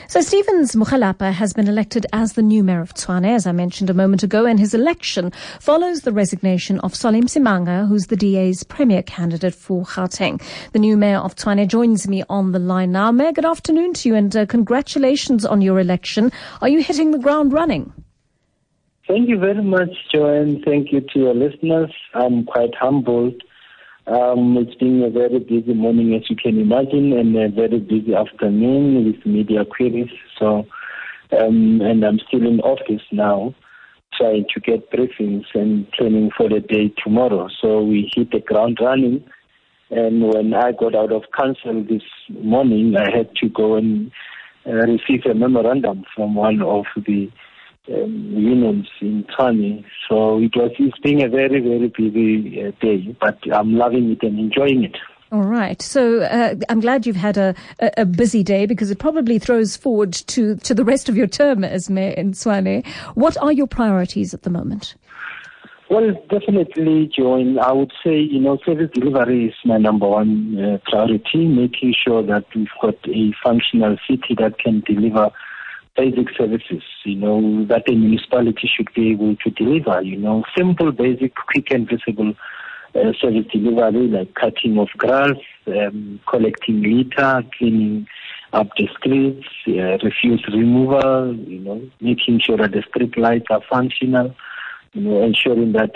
So Stevens Mokgalapa has been elected as the new mayor of Tshwane, as I mentioned a moment ago, and his election follows the resignation of Solly Msimanga, who's the DA's premier candidate for Gauteng. The new mayor of Tshwane joins me on the line now. Mayor, good afternoon to you, and congratulations on your election. Are you hitting the ground running? Thank you very much, Joanne. Thank you to your listeners. I'm quite humbled. It's been a very busy morning, as you can imagine, and a very busy afternoon with media queries. So, and I'm still in office now, trying to get briefings and training for the day tomorrow. So we hit the ground running. And when I got out of council this morning, I had to go and receive a memorandum from one of the unions in Tshwane. So it's been a very, very busy day, but I'm loving it and enjoying it. All right. So I'm glad you've had a busy day, because it probably throws forward to the rest of your term as mayor in Tshwane. What are your priorities at the moment? Well, definitely, Joan, I would say, service delivery is my number one priority, making sure that we've got a functional city that can deliver basic services, that a municipality should be able to deliver, simple, basic, quick and visible service delivery, like cutting of grass, collecting litter, cleaning up the streets, refuse removal, making sure that the street lights are functional, ensuring that,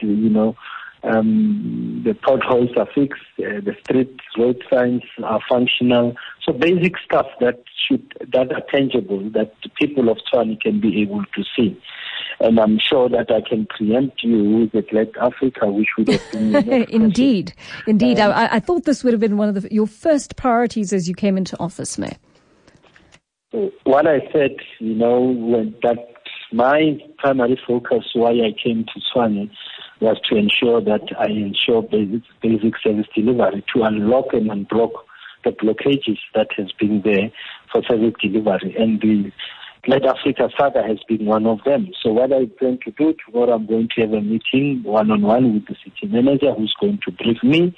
the potholes are fixed, the street road signs are functional. So basic stuff that are tangible, that the people of Tshwane can be able to see. And I'm sure that I can preempt you with the Glad Africa, which would have been... Indeed. I thought this would have been one of your first priorities as you came into office, Mayor. What I said, that my primary focus why I came to Tshwane was to ensure that I ensure basic service delivery, to unlock and unblock the blockages that has been there for service delivery. And the Glad Africa saga has been one of them. So what I plan to do tomorrow, I'm going to have a meeting one-on-one with the city manager, who's going to brief me.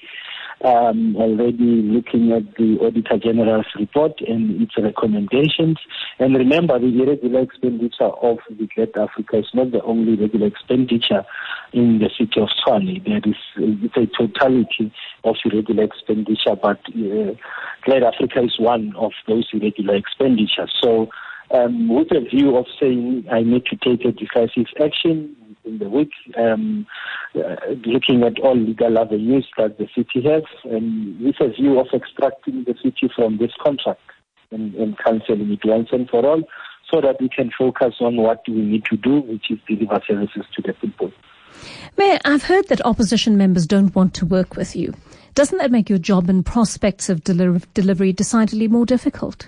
Already looking at the Auditor General's report and its recommendations. And remember, the irregular expenditure of the Glad Africa is not the only regular expenditure in the city of Tshwane. It's a totality of irregular expenditure, but Glad Africa is one of those irregular expenditures. So with a view of saying I need to take a decisive action in the week, looking at all legal avenues that the city has, and with a view of extracting the city from this contract and cancelling it once and for all, so that we can focus on what we need to do, which is deliver services to the people. Mayor, I've heard that opposition members don't want to work with you. Doesn't that make your job and prospects of delivery decidedly more difficult?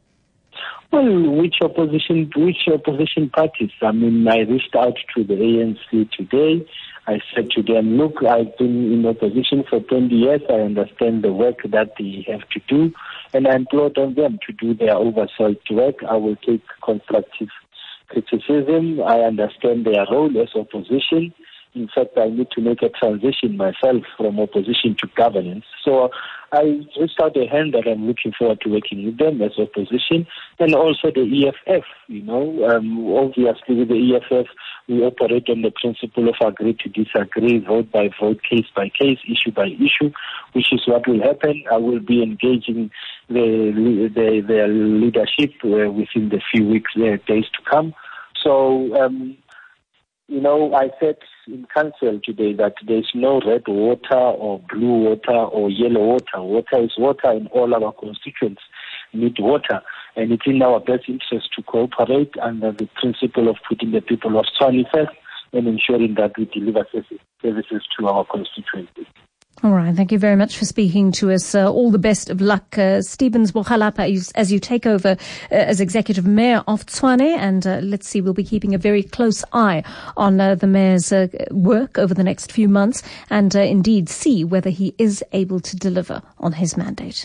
Well, which opposition parties? I reached out to the ANC today. I said to them, look, I've been in opposition for 20 years. I understand the work that they have to do, and I implored on them to do their oversight work. I will take constructive criticism. I understand their role as opposition. In fact, I need to make a transition myself from opposition to governance. So I reached out a hand that I'm looking forward to working with them as opposition, and also the EFF. Obviously with the EFF, we operate on the principle of agree to disagree, vote by vote, case by case, issue by issue, which is what will happen. I will be engaging their leadership within the few weeks, days to come. So, I said in council today that there's no red water or blue water or yellow water. Water is water, and all our constituents need water. And it's in our best interest to cooperate under the principle of putting the people of Tshwane first and ensuring that we deliver services to our constituencies. All right. Thank you very much for speaking to us. All the best of luck. Stevens Mokgalapa, as you take over as Executive Mayor of Tshwane. And let's see, we'll be keeping a very close eye on the Mayor's work over the next few months, and indeed see whether he is able to deliver on his mandate.